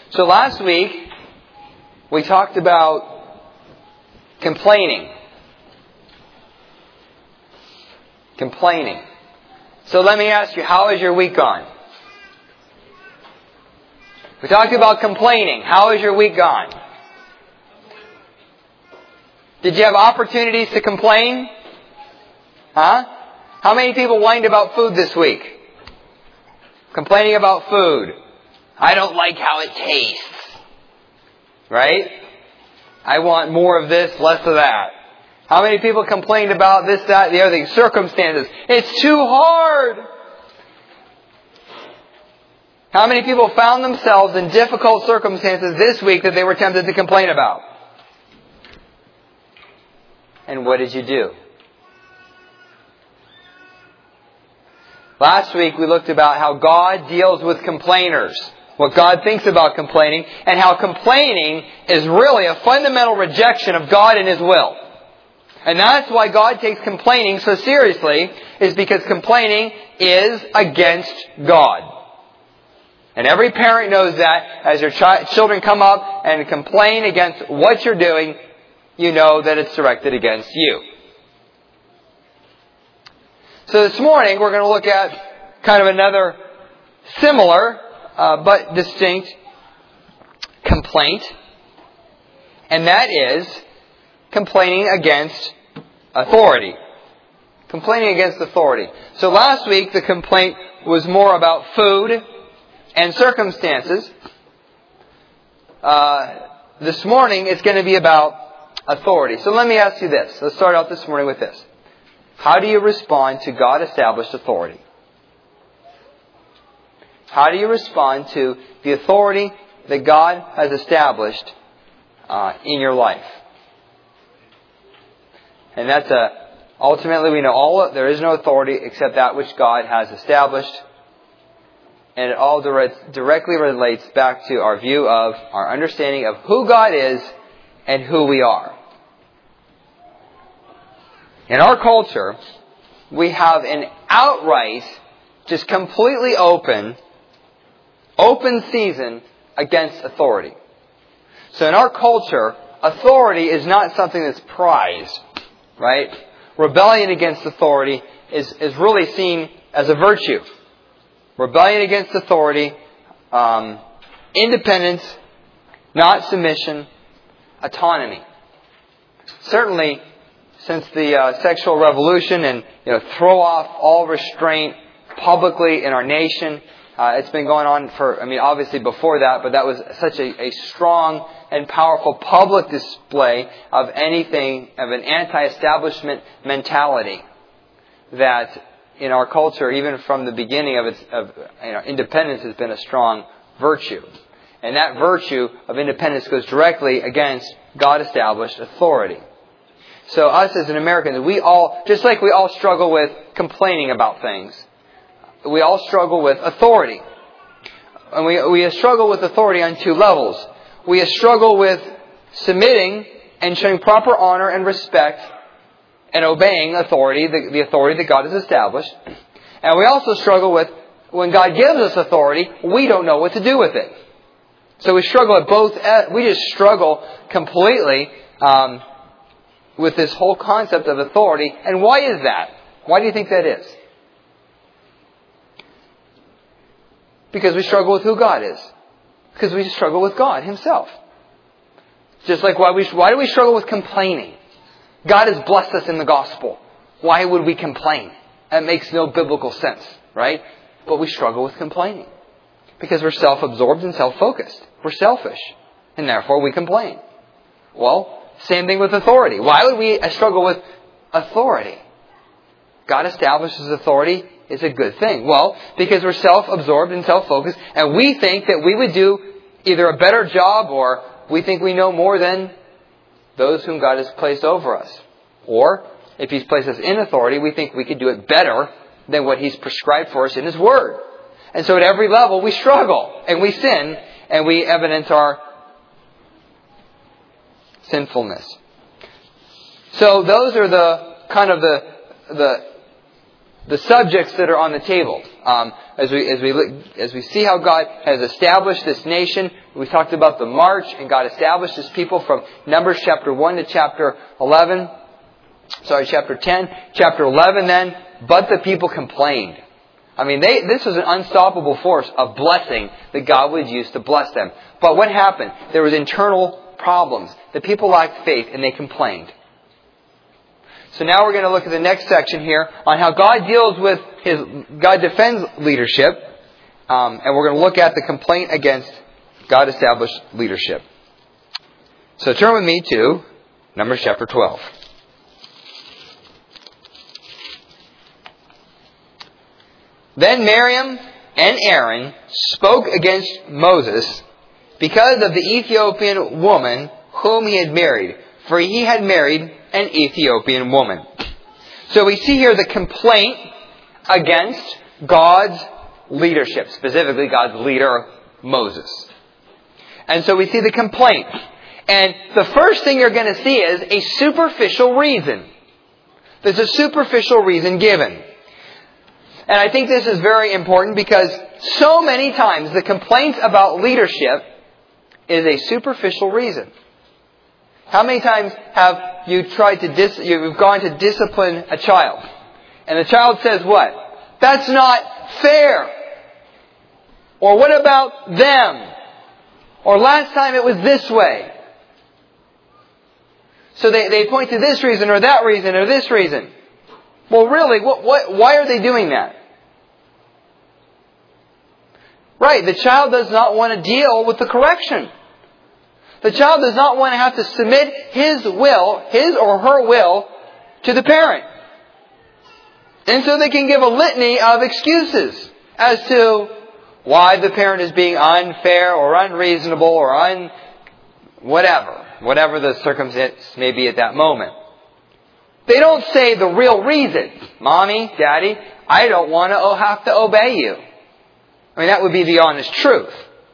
So last week, we talked about complaining. Complaining. So let me ask you, how has your week gone? We talked about complaining. How has your week gone? Did you have opportunities to complain? Huh? How many people whined about food this week? Complaining about food. I don't like how it tastes. Right? I want more of this, less of that. How many people complained about this, that, the other thing? Circumstances. It's too hard. How many people found themselves in difficult circumstances this week that they were tempted to complain about? And what did you do? Last week we looked about how God deals with complainers. What God thinks about complaining, and how complaining is really a fundamental rejection of God and His will. And that's why God takes complaining so seriously, is because complaining is against God. And every parent knows that. As your children come up and complain against what you're doing, you know that it's directed against you. So this morning we're going to look at kind of another similar but distinct complaint. And that is complaining against authority. Complaining against authority. So last week the complaint was more about food and circumstances. This morning it's going to be about authority. So let me ask you this. Let's start out this morning with this. How do you respond to God-established authority? How do you respond to the authority that God has established in your life? And that's ultimately we know there is no authority except that which God has established. And it all directly relates back to our view of, our understanding of who God is and who we are. In our culture, we have an outright, just completely open season against authority. So in our culture, authority is not something that's prized, right? Rebellion against authority is really seen as a virtue. Rebellion against authority, independence, not submission, autonomy. Certainly, since the sexual revolution and throw off all restraint publicly in our nation, it's been going on for, obviously before that, but that was such a strong and powerful public display of an anti-establishment mentality that in our culture, even from the beginning of independence, has been a strong virtue. And that virtue of independence goes directly against God-established authority. So us as an American, we all, just like we all struggle with complaining about things, we all struggle with authority. And we struggle with authority on two levels. We struggle with submitting and showing proper honor and respect and obeying authority, the authority that God has established. And we also struggle with, when God gives us authority, we don't know what to do with it. So we struggle at both, we just struggle completely with this whole concept of authority. And why is that? Why do you think that is? Because we struggle with who God is. Because we struggle with God Himself. Just like why do we struggle with complaining? God has blessed us in the gospel. Why would we complain? That makes no biblical sense, right? But we struggle with complaining. Because we're self-absorbed and self-focused. We're selfish. And therefore we complain. Well, same thing with authority. Why would we struggle with authority? God establishes authority is a good thing. Well, because we're self-absorbed and self-focused, and we think that we would do either a better job or we think we know more than those whom God has placed over us. Or, if He's placed us in authority, we think we could do it better than what He's prescribed for us in His Word. And so at every level we struggle and we sin and we evidence our sinfulness. So those are the kind of the the subjects that are on the table. As we see how God has established this nation, we talked about the march, and God established His people from Numbers chapter 1 to chapter 11. Chapter 10. Chapter 11 then, but the people complained. I mean, this was an unstoppable force of blessing that God would use to bless them. But what happened? There was internal problems. The people lacked faith and they complained. So now we're going to look at the next section here on how God deals with God defends leadership. And we're going to look at the complaint against God established leadership. So turn with me to Numbers chapter 12. Then Miriam and Aaron spoke against Moses because of the Ethiopian woman whom he had married, for he had married an Ethiopian woman. So we see here the complaint against God's leadership, specifically God's leader, Moses. And so we see the complaint. And the first thing you're going to see is a superficial reason. There's a superficial reason given. And I think this is very important because so many times the complaints about leadership is a superficial reason. How many times have you you've gone to discipline a child? And the child says what? That's not fair. Or what about them? Or last time it was this way. So they point to this reason or that reason or this reason. Well, really, why are they doing that? Right, the child does not want to deal with the correction. The child does not want to have to submit his or her will, to the parent. And so they can give a litany of excuses as to why the parent is being unfair or unreasonable or whatever the circumstance may be at that moment. They don't say the real reason. Mommy, Daddy, I don't want to have to obey you. I mean, that would be the honest truth.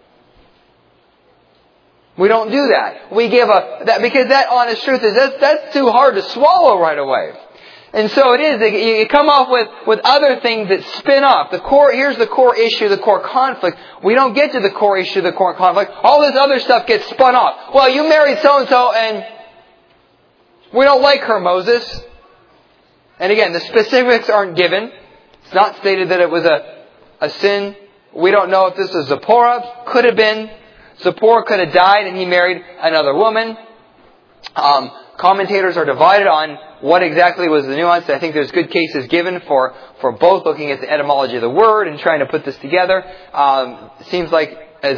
We don't do that. We give because that honest truth is that's too hard to swallow right away. And so it is. You come off with other things that spin off. Here's the core issue, the core conflict. We don't get to the core issue, the core conflict. All this other stuff gets spun off. Well, you married so-and-so and we don't like her, Moses. And again, the specifics aren't given. It's not stated that it was a sin. We don't know if this was Zipporah. Could have been. Zipporah could have died and he married another woman. Commentators are divided on what exactly was the nuance. I think there's good cases given for both, looking at the etymology of the word and trying to put this together. It seems like as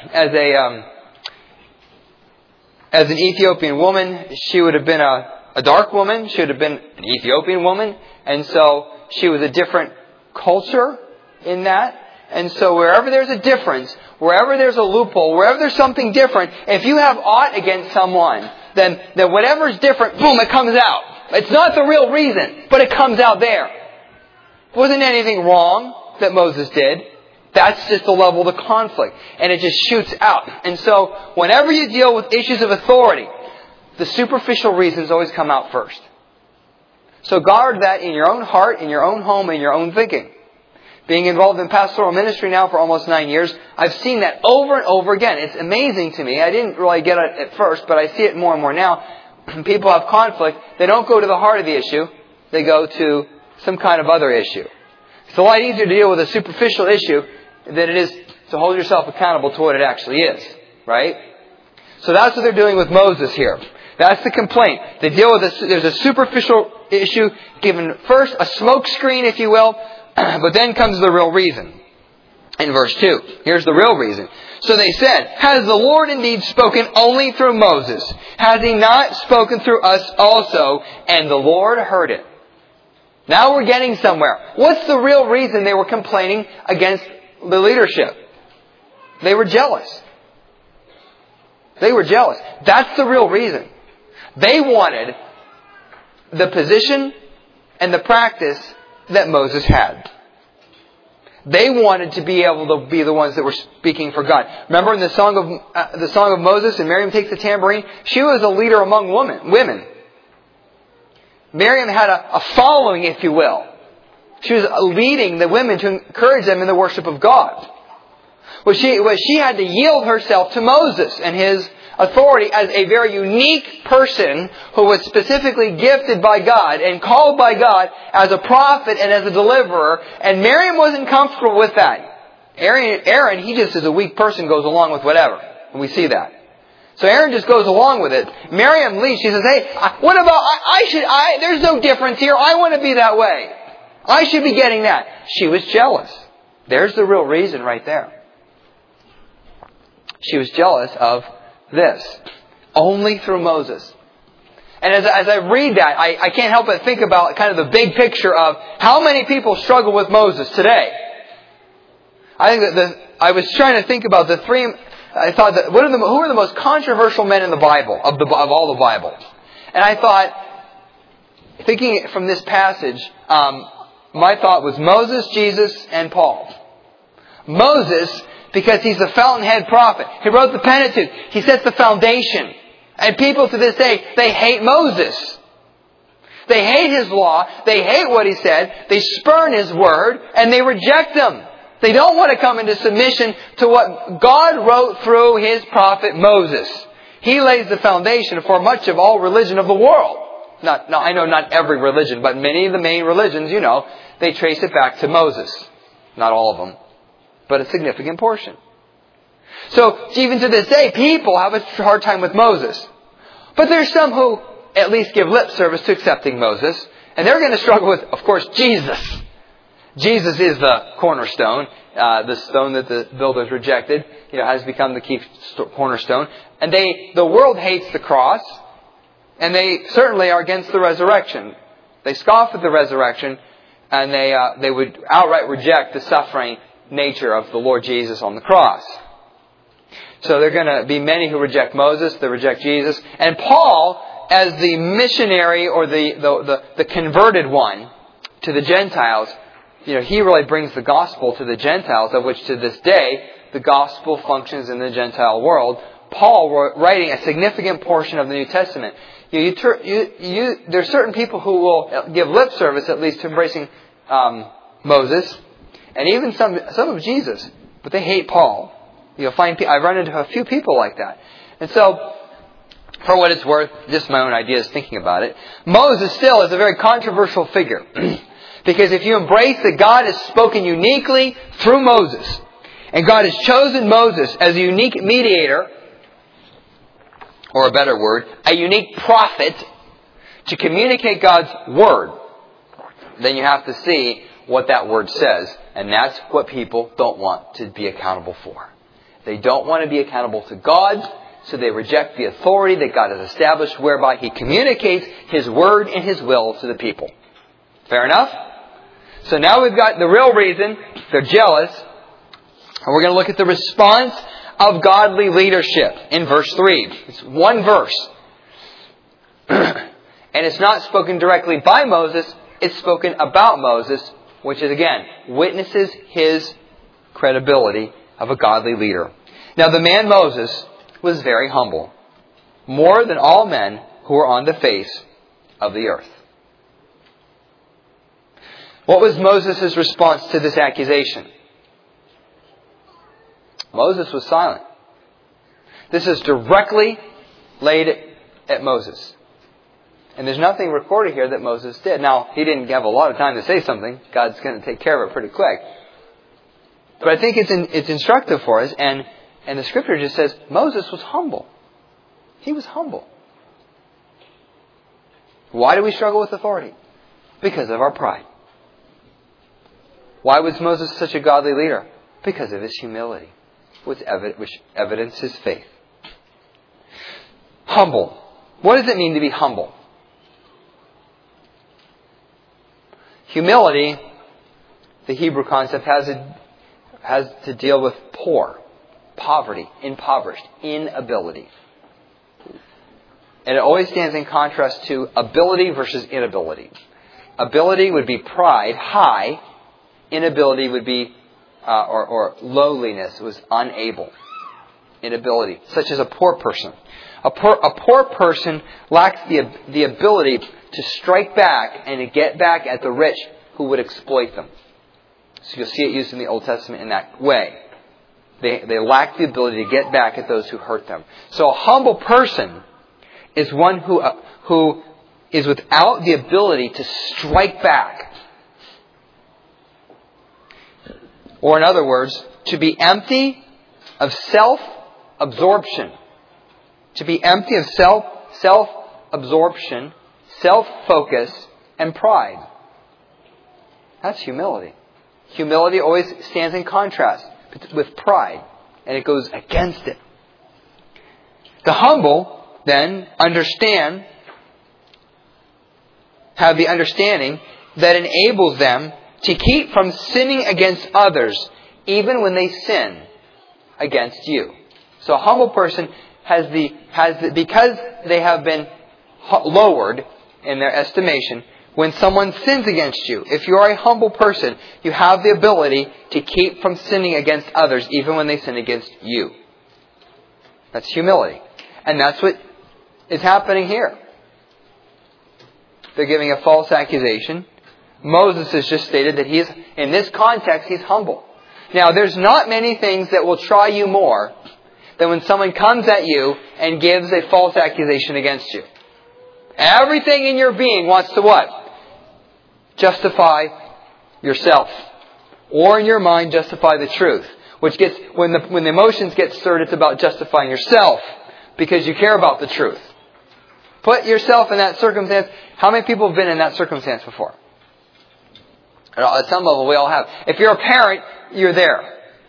an Ethiopian woman, she would have been a dark woman. She would have been an Ethiopian woman. And so she was a different culture in that. And so wherever there's a difference, wherever there's a loophole, wherever there's something different, if you have aught against someone, then whatever's different, boom, it comes out. It's not the real reason, but it comes out there. Wasn't anything wrong that Moses did. That's just the level of the conflict. And it just shoots out. And so whenever you deal with issues of authority, the superficial reasons always come out first. So guard that in your own heart, in your own home, in your own thinking. Being involved in pastoral ministry now for almost 9 years, I've seen that over and over again. It's amazing to me. I didn't really get it at first, but I see it more and more now. People have conflict. They don't go to the heart of the issue. They go to some kind of other issue. It's a lot easier to deal with a superficial issue than it is to hold yourself accountable to what it actually is. Right? So that's what they're doing with Moses here. That's the complaint. They deal with this. There's a superficial issue given first, a smoke screen, if you will. But then comes the real reason. In verse 2. Here's the real reason. So they said, has the Lord indeed spoken only through Moses? Has He not spoken through us also? And the Lord heard it. Now we're getting somewhere. What's the real reason they were complaining against the leadership? They were jealous. They were jealous. That's the real reason. They wanted the position and the practice that Moses had. They wanted to be able to be the ones that were speaking for God. Remember in the song of Moses, and Miriam takes the tambourine? She was a leader among women. Miriam had a following, if you will. She was leading the women to encourage them in the worship of God. She had to yield herself to Moses and his authority as a very unique person who was specifically gifted by God and called by God as a prophet and as a deliverer. And Miriam wasn't comfortable with that. Aaron, he just as a weak person goes along with whatever. And we see that. So Aaron just goes along with it. Miriam leaves. She says, hey, what about, there's no difference here. I want to be that way. I should be getting that. She was jealous. There's the real reason right there. She was jealous of this. Only through Moses. And as I read that, I can't help but think about kind of the big picture of how many people struggle with Moses today. I think that I was trying to think about the three. I thought that who are the most controversial men in the Bible of all the Bible? And I thought, thinking from this passage, my thought was Moses, Jesus, and Paul. Moses, because he's the fountainhead prophet. He wrote the Pentateuch. He sets the foundation. And people to this day, they hate Moses. They hate his law. They hate what he said. They spurn his word. And they reject him. They don't want to come into submission to what God wrote through his prophet Moses. He lays the foundation for much of all religion of the world. I know not every religion, but many of the main religions, they trace it back to Moses. Not all of them, but a significant portion. So even to this day, people have a hard time with Moses. But there's some who at least give lip service to accepting Moses. And they're going to struggle with, of course, Jesus. Jesus is the cornerstone, the stone that the builders rejected, has become the key cornerstone. And the world hates the cross, and they certainly are against the resurrection. They scoff at the resurrection, and they would outright reject the suffering nature of the Lord Jesus on the cross. So there are going to be many who reject Moses, they reject Jesus. And Paul, as the missionary or the converted one to the Gentiles, he really brings the gospel to the Gentiles, of which to this day the gospel functions in the Gentile world. Paul, writing a significant portion of the New Testament, there's certain people who will give lip service, at least, to embracing Moses, and even some of Jesus, but they hate Paul. You'll find I've run into a few people like that, and so, for what it's worth, just my own ideas thinking about it, Moses still is a very controversial figure. Because if you embrace that God has spoken uniquely through Moses, and God has chosen Moses as a unique mediator, or a better word, a unique prophet, to communicate God's word, then you have to see what that word says. And that's what people don't want to be accountable for. They don't want to be accountable to God, so they reject the authority that God has established whereby He communicates His word and His will to the people. Fair enough? So now we've got the real reason. They're jealous. And we're going to look at the response of godly leadership in verse 3. It's one verse. And it's not spoken directly by Moses. It's spoken about Moses, which is, again, witnesses his credibility of a godly leader. Now, the man Moses was very humble, more than all men who were on the face of the earth. What was Moses' response to this accusation? Moses was silent. This is directly laid at Moses. And there's nothing recorded here that Moses did. Now, he didn't have a lot of time to say something. God's going to take care of it pretty quick. But I think it's instructive for us. And the Scripture just says Moses was humble. He was humble. Why do we struggle with authority? Because of our pride. Why was Moses such a godly leader? Because of his humility, which evidenced his faith. Humble. What does it mean to be humble? Humility, the Hebrew concept, has to deal with poor, poverty, impoverished, inability. And it always stands in contrast to ability versus inability. Ability would be pride, high. Inability would be, or lowliness, was unable. Inability, such as a poor person. A poor person lacks the ability to strike back and to get back at the rich who would exploit them. So you'll see it used in the Old Testament in that way. They lack the ability to get back at those who hurt them. So a humble person is one who is without the ability to strike back. Or in other words, to be empty of self-absorption. To be empty of self-absorption, self-focus, and pride. That's humility. Humility always stands in contrast with pride, and it goes against it. The humble, then, have the understanding that enables them to keep from sinning against others, even when they sin against you. So a humble person because they have been lowered in their estimation, when someone sins against you, if you are a humble person, you have the ability to keep from sinning against others, even when they sin against you. That's humility. And that's what is happening here. They're giving a false accusation. Moses has just stated that in this context, he's humble. Now, there's not many things that will try you more than when someone comes at you and gives a false accusation against you. Everything in your being wants to what? Justify yourself. Or in your mind, justify the truth. Which gets, when the emotions get stirred, it's about justifying yourself. Because you care about the truth. Put yourself in that circumstance. How many people have been in that circumstance before? At some level, we all have. If you're a parent, you're there.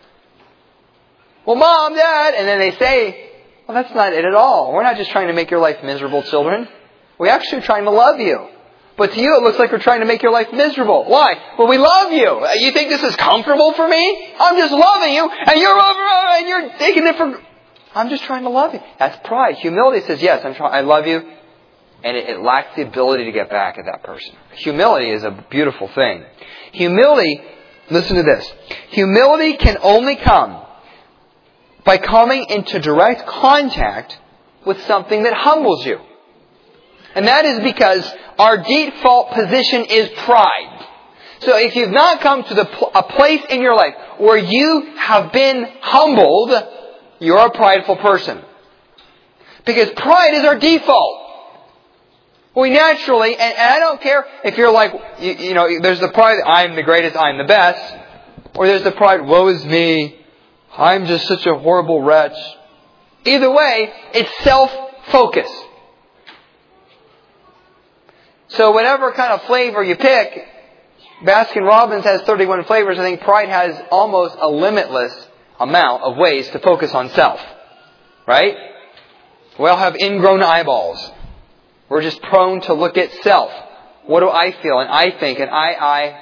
Well, Mom, Dad, and then they say, well, that's not it at all. We're not just trying to make your life miserable, children. We're actually trying to love you. But to you, it looks like we're trying to make your life miserable. Why? Well, we love you. You think this is comfortable for me? I'm just loving you, and you're over, and you're taking it for... I'm just trying to love you. That's pride. Humility says, yes, I love you. And it lacks the ability to get back at that person. Humility is a beautiful thing. Humility, listen to this. Humility can only come by coming into direct contact with something that humbles you. And that is because our default position is pride. So if you've not come to a place in your life where you have been humbled, you're a prideful person. Because pride is our default. We naturally, and I don't care if you're like, there's the pride, I'm the greatest, I'm the best. Or there's the pride, woe is me, I'm just such a horrible wretch. Either way, it's self-focus. So whatever kind of flavor you pick, Baskin-Robbins has 31 flavors. I think pride has almost a limitless amount of ways to focus on self. Right? We all have ingrown eyeballs. We're just prone to look at self. What do I feel? And I think. And I.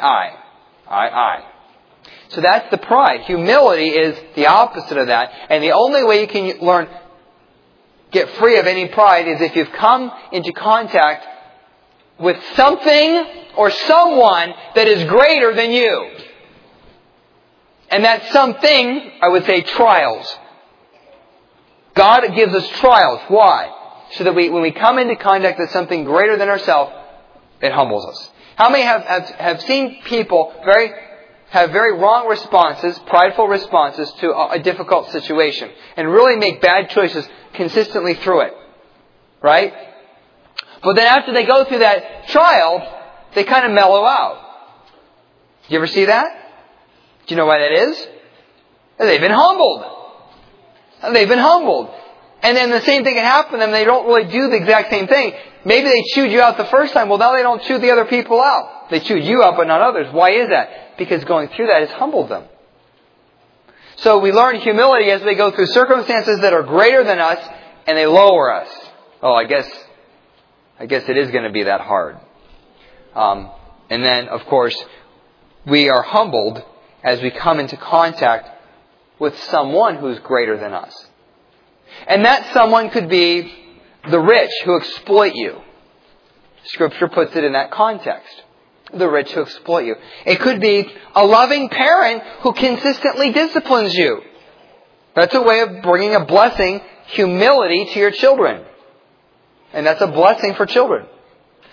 So that's the pride. Humility is the opposite of that. And the only way you can get free of any pride is if you've come into contact with something or someone that is greater than you. And that something, I would say, trials. God gives us trials. Why? So that when we come into contact with something greater than ourselves, it humbles us. How many have seen people have very wrong responses, prideful responses to a difficult situation, and really make bad choices consistently through it? Right? But then after they go through that trial, they kind of mellow out. Do you ever see that? Do you know why that is? They've been humbled. They've been humbled. And then the same thing can happen to them. They don't really do the exact same thing. Maybe they chewed you out the first time. Well, now they don't chew the other people out. They chewed you out, but not others. Why is that? Because going through that has humbled them. So we learn humility as they go through circumstances that are greater than us, and they lower us. Oh, I guess it is going to be that hard. And then, of course, we are humbled as we come into contact with someone who's greater than us. And that someone could be the rich who exploit you. Scripture puts it in that context. The rich who exploit you. It could be a loving parent who consistently disciplines you. That's a way of bringing a blessing, humility to your children. And that's a blessing for children.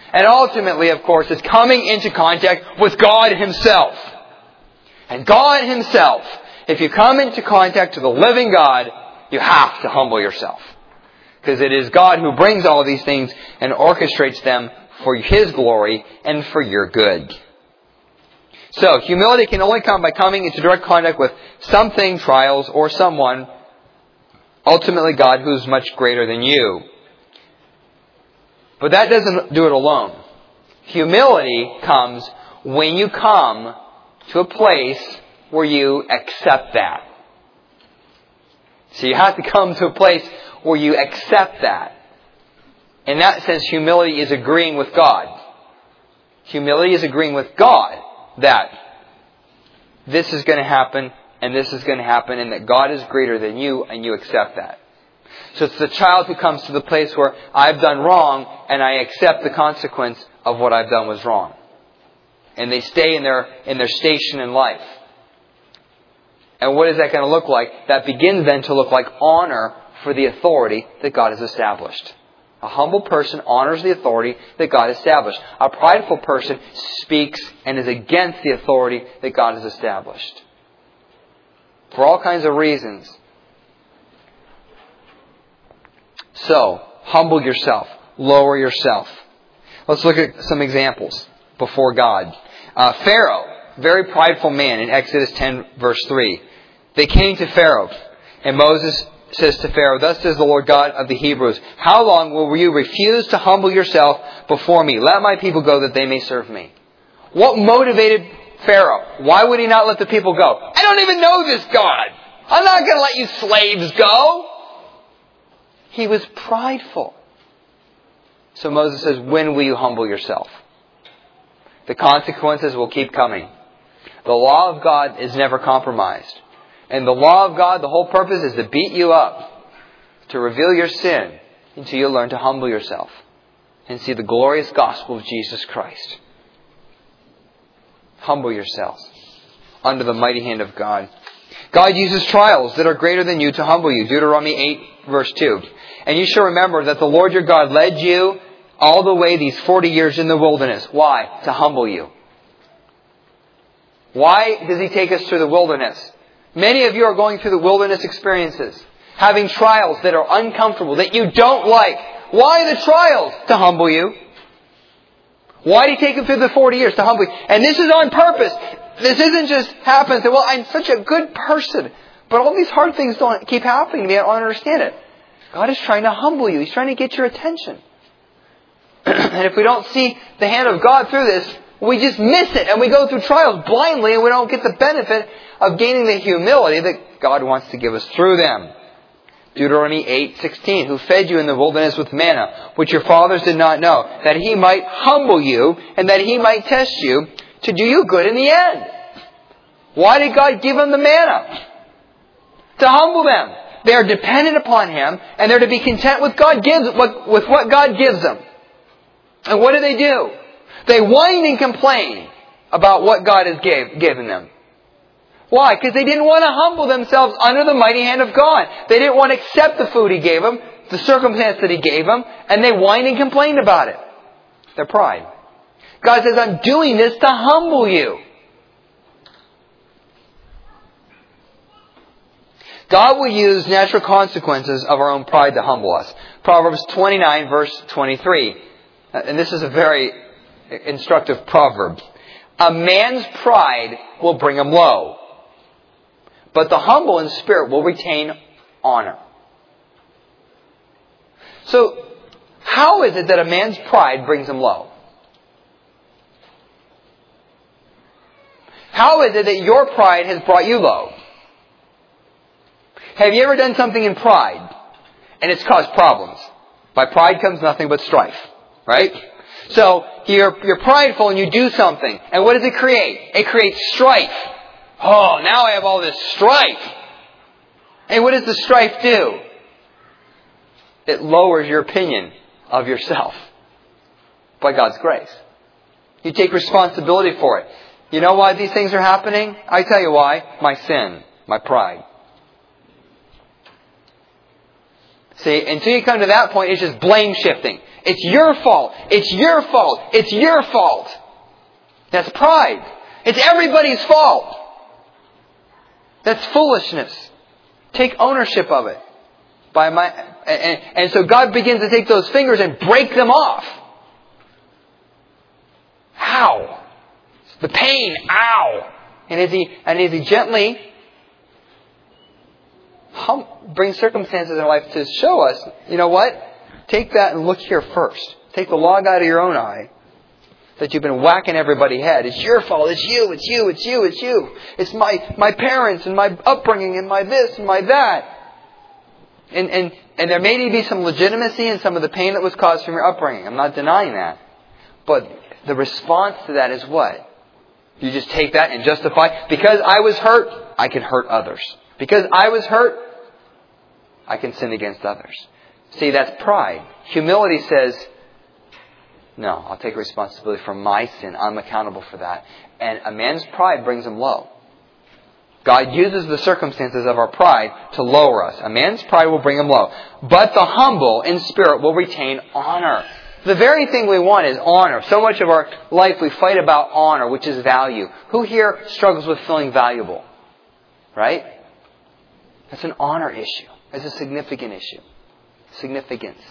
And ultimately, of course, is coming into contact with God Himself. And God Himself, if you come into contact with the living God, you have to humble yourself. Because it is God who brings all of these things and orchestrates them for His glory and for your good. So, humility can only come by coming into direct contact with something, trials, or someone, ultimately God, who's much greater than you. But that doesn't do it alone. Humility comes when you come to a place where you accept that. So you have to come to a place where you accept that. In that sense, humility is agreeing with God. Humility is agreeing with God that this is going to happen and this is going to happen and that God is greater than you and you accept that. So it's the child who comes to the place where I've done wrong and I accept the consequence of what I've done was wrong. And they stay in their station in life. And what is that going to look like? That begins then to look like honor for the authority that God has established. A humble person honors the authority that God established. A prideful person speaks and is against the authority that God has established. For all kinds of reasons. So, humble yourself. Lower yourself. Let's look at some examples before God. Pharaoh, very prideful man in Exodus 10 verse 3. They came to Pharaoh, and Moses says to Pharaoh, "Thus says the Lord God of the Hebrews, how long will you refuse to humble yourself before me? Let my people go that they may serve me." What motivated Pharaoh? Why would he not let the people go? I don't even know this God. I'm not going to let you slaves go. He was prideful. So Moses says, when will you humble yourself? The consequences will keep coming. The law of God is never compromised. And the law of God, the whole purpose is to beat you up, to reveal your sin, until you learn to humble yourself and see the glorious gospel of Jesus Christ. Humble yourselves under the mighty hand of God. God uses trials that are greater than you to humble you. Deuteronomy 8 verse 2. And you shall remember that the Lord your God led you all the way these 40 years in the wilderness. Why? To humble you. Why does He take us through the wilderness? Many of you are going through the wilderness experiences, having trials that are uncomfortable, that you don't like. Why the trials? To humble you. Why did He take them through the 40 years? To humble you. And this is on purpose. This isn't just happens that, well, I'm such a good person, but all these hard things don't keep happening to me. I don't understand it. God is trying to humble you. He's trying to get your attention. And if we don't see the hand of God through this, we just miss it. And we go through trials blindly and we don't get the benefit of gaining the humility that God wants to give us through them. Deuteronomy 8:16, who fed you in the wilderness with manna, which your fathers did not know, that He might humble you and that He might test you to do you good in the end. Why did God give them the manna? To humble them. They are dependent upon Him and they're to be content with with what God gives them. And what do? They whine and complain about what God has given them. Why? Because they didn't want to humble themselves under the mighty hand of God. They didn't want to accept the food He gave them, the circumstance that He gave them, and they whined and complained about it. Their pride. God says, I'm doing this to humble you. God will use natural consequences of our own pride to humble us. Proverbs 29 verse 23. And this is a very instructive proverb. A man's pride will bring him low, but the humble in spirit will retain honor. So, how is it that a man's pride brings him low? How is it that your pride has brought you low? Have you ever done something in pride and it's caused problems? By pride comes nothing but strife. Right? So, you're prideful and you do something. And what does it create? It creates strife. Oh, now I have all this strife. And what does the strife do? It lowers your opinion of yourself. By God's grace. You take responsibility for it. You know why these things are happening? I tell you why. My sin. My pride. See, until you come to that point, it's just blame shifting. It's your fault. It's your fault. It's your fault. That's pride. It's everybody's fault. That's foolishness. Take ownership of it. And so God begins to take those fingers and break them off. Ow! The pain, ow! And as he gently brings circumstances in life to show us, you know what? Take that and look here first. Take the log out of your own eye that you've been whacking everybody's head. It's your fault. It's you. It's you. It's you. It's you. It's my parents and my upbringing and my this and my that. And there may be some legitimacy in some of the pain that was caused from your upbringing. I'm not denying that. But the response to that is what? You just take that and justify, because I was hurt, I can hurt others. Because I was hurt, I can sin against others. See, that's pride. Humility says, no, I'll take responsibility for my sin. I'm accountable for that. And a man's pride brings him low. God uses the circumstances of our pride to lower us. A man's pride will bring him low. But the humble in spirit will retain honor. The very thing we want is honor. So much of our life we fight about honor, which is value. Who here struggles with feeling valuable? Right? That's an honor issue. That's a significant issue. Significance.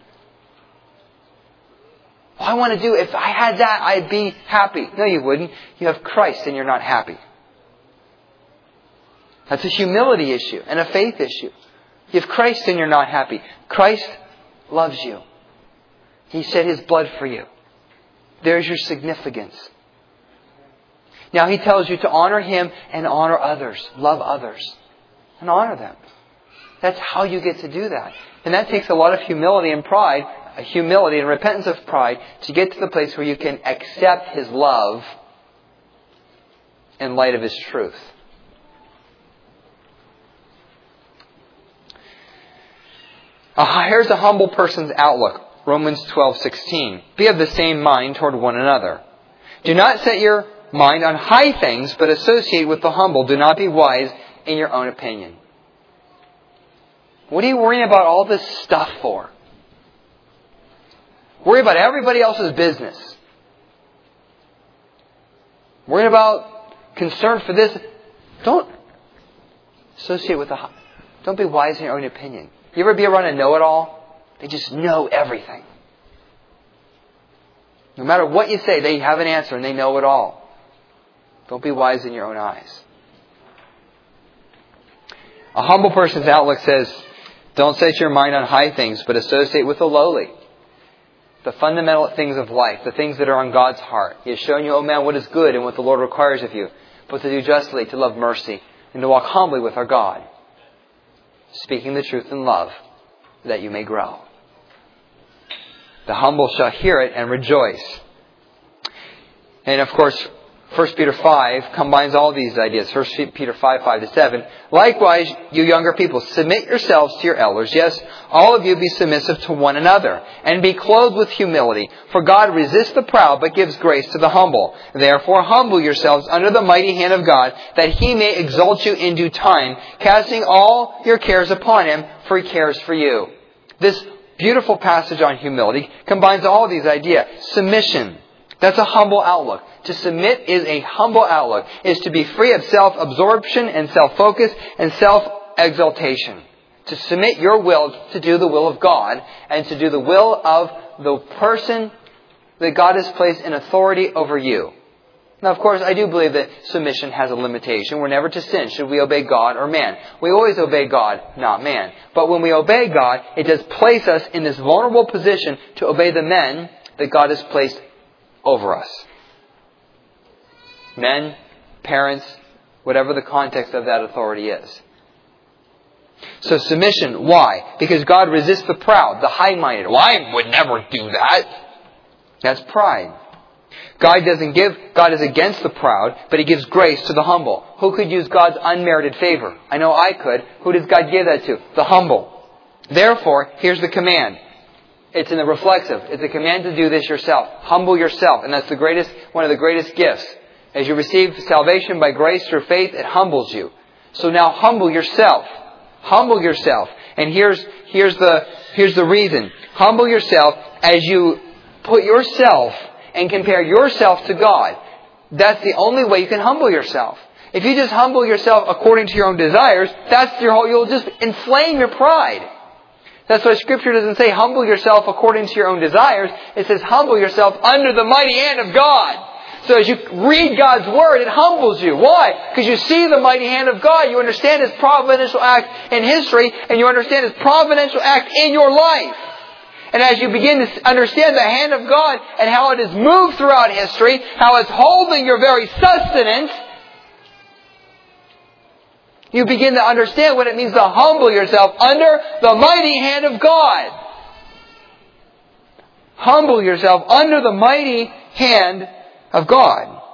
I want to do, if I had that, I'd be happy. No, you wouldn't. You have Christ and you're not happy. That's a humility issue and a faith issue. You have Christ and you're not happy. Christ loves you. He shed His blood for you. There's your significance. Now He tells you to honor Him and honor others. Love others. And honor them. That's how you get to do that. And that takes a lot of humility and pride, humility and repentance of pride, to get to the place where you can accept His love in light of His truth. Here's a humble person's outlook. Romans 12:16. Be of the same mind toward one another. Do not set your mind on high things, but associate with the humble. Do not be wise in your own opinion. What are you worrying about all this stuff for? Worry about everybody else's business. Worry about concern for this. Don't associate with the humble. Don't be wise in your own opinion. You ever be around a know-it-all? They just know everything. No matter what you say, they have an answer and they know it all. Don't be wise in your own eyes. A humble person's outlook says, don't set your mind on high things, but associate with the lowly. The fundamental things of life, the things that are on God's heart. He has shown you, oh man, what is good and what the Lord requires of you. But to do justly, to love mercy, and to walk humbly with our God. Speaking the truth in love, that you may grow. The humble shall hear it and rejoice. And of course, 1 Peter 5 combines all these ideas. 1 Peter 5:5-7. Likewise, you younger people, submit yourselves to your elders. Yes, all of you be submissive to one another, and be clothed with humility. For God resists the proud, but gives grace to the humble. Therefore, humble yourselves under the mighty hand of God, that He may exalt you in due time, casting all your cares upon Him, for He cares for you. This beautiful passage on humility combines all of these ideas. Submission. That's a humble outlook. To submit is a humble outlook. Is to be free of self-absorption and self-focus and self-exaltation. To submit your will to do the will of God and to do the will of the person that God has placed in authority over you. Now, of course, I do believe that submission has a limitation. We're never to sin. Should we obey God or man? We always obey God, not man. But when we obey God, it does place us in this vulnerable position to obey the men that God has placed over us. Men, parents, whatever the context of that authority is. So submission, why? Because God resists the proud, the high-minded. Well, I would never do that. That's pride. God is against the proud, but He gives grace to the humble. Who could use God's unmerited favor? I know I could. Who does God give that to? The humble. Therefore, here's the command. It's in the reflexive. It's a command to do this yourself. Humble yourself. And that's one of the greatest gifts. As you receive salvation by grace through faith, it humbles you. So now humble yourself. Humble yourself. And here's the reason. Humble yourself as you put yourself and compare yourself to God. That's the only way you can humble yourself. If you just humble yourself according to your own desires, you'll just inflame your pride. That's why Scripture doesn't say humble yourself according to your own desires. It says humble yourself under the mighty hand of God. So as you read God's Word, it humbles you. Why? Because you see the mighty hand of God. You understand His providential act in history, and you understand His providential act in your life. And as you begin to understand the hand of God and how it has moved throughout history, how it's holding your very sustenance, you begin to understand what it means to humble yourself under the mighty hand of God. Humble yourself under the mighty hand of God,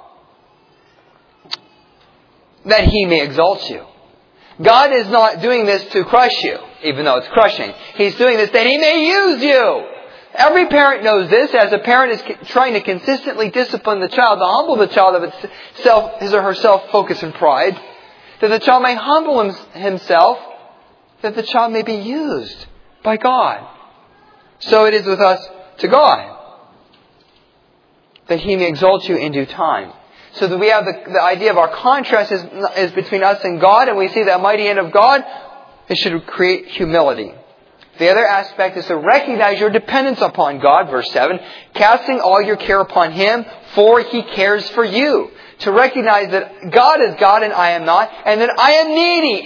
that He may exalt you. God is not doing this to crush you, even though it's crushing. He's doing this that He may use you. Every parent knows this. As a parent is trying to consistently discipline the child, to humble the child of his or her self-focus and pride, that the child may humble himself, that the child may be used by God. So it is with us to God, that He may exalt you in due time. So that we have the idea of our contrast is between us and God, and we see that mighty hand of God. It should create humility. The other aspect is to recognize your dependence upon God, verse 7, casting all your care upon Him, for He cares for you. To recognize that God is God and I am not, and that I am needy.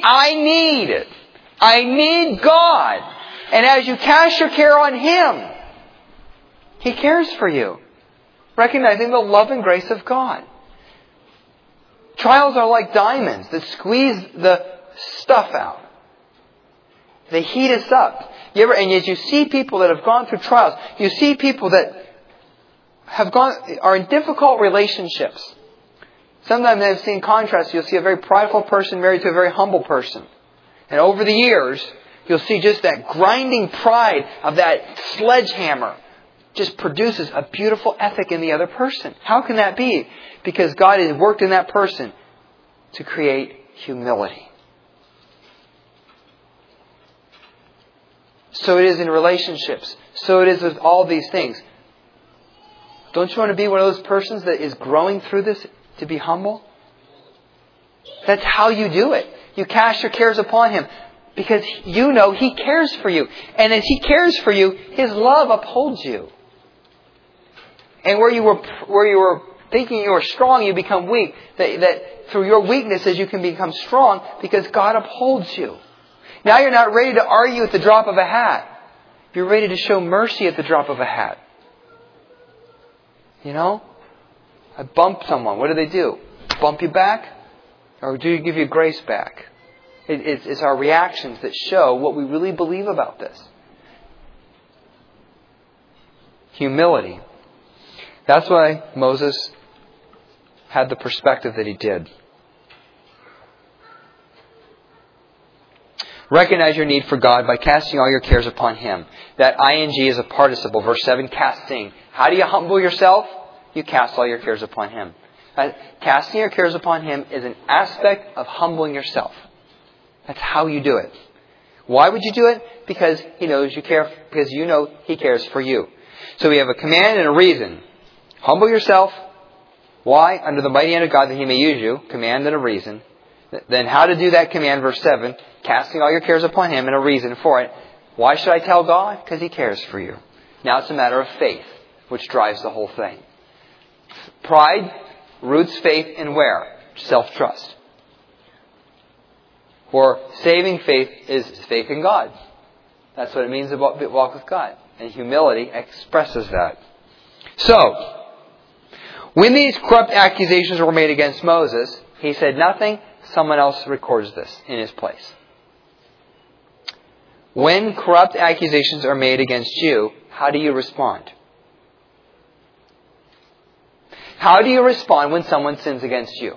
I need God. And as you cast your care on Him, He cares for you. Recognizing the love and grace of God. Trials are like diamonds that squeeze the stuff out. They heat us up. And as you see people that have gone through trials, you see people that are in difficult relationships. Sometimes I've seen contrasts. You'll see a very prideful person married to a very humble person. And over the years, you'll see just that grinding pride of that sledgehammer just produces a beautiful ethic in the other person. How can that be? Because God has worked in that person to create humility. So it is in relationships. So it is with all these things. Don't you want to be one of those persons that is growing through this to be humble? That's how you do it. You cast your cares upon Him because you know He cares for you. And as He cares for you, His love upholds you. And where you were thinking you were strong, you become weak. That through your weaknesses you can become strong because God upholds you. Now you're not ready to argue at the drop of a hat. You're ready to show mercy at the drop of a hat. You know? I bump someone. What do? Bump you back? Or do you give you grace back? It's our reactions that show what we really believe about this. Humility. That's why Moses had the perspective that he did. Recognize your need for God by casting all your cares upon Him. That ing is a participle. Verse 7, casting. How do you humble yourself? You cast all your cares upon Him. Casting your cares upon Him is an aspect of humbling yourself. That's how you do it. Why would you do it? Because He knows you care. Because you know He cares for you. So we have a command and a reason. Humble yourself. Why? Under the mighty hand of God that He may use you. Command and a reason. Then how to do that command, verse 7. Casting all your cares upon Him and a reason for it. Why should I tell God? Because He cares for you. Now it's a matter of faith, which drives the whole thing. Pride roots faith in where? Self-trust. For saving faith is faith in God. That's what it means to walk with God. And humility expresses that. So, when these corrupt accusations were made against Moses, he said nothing. Someone else records this in his place. When corrupt accusations are made against you, how do you respond? How do you respond when someone sins against you?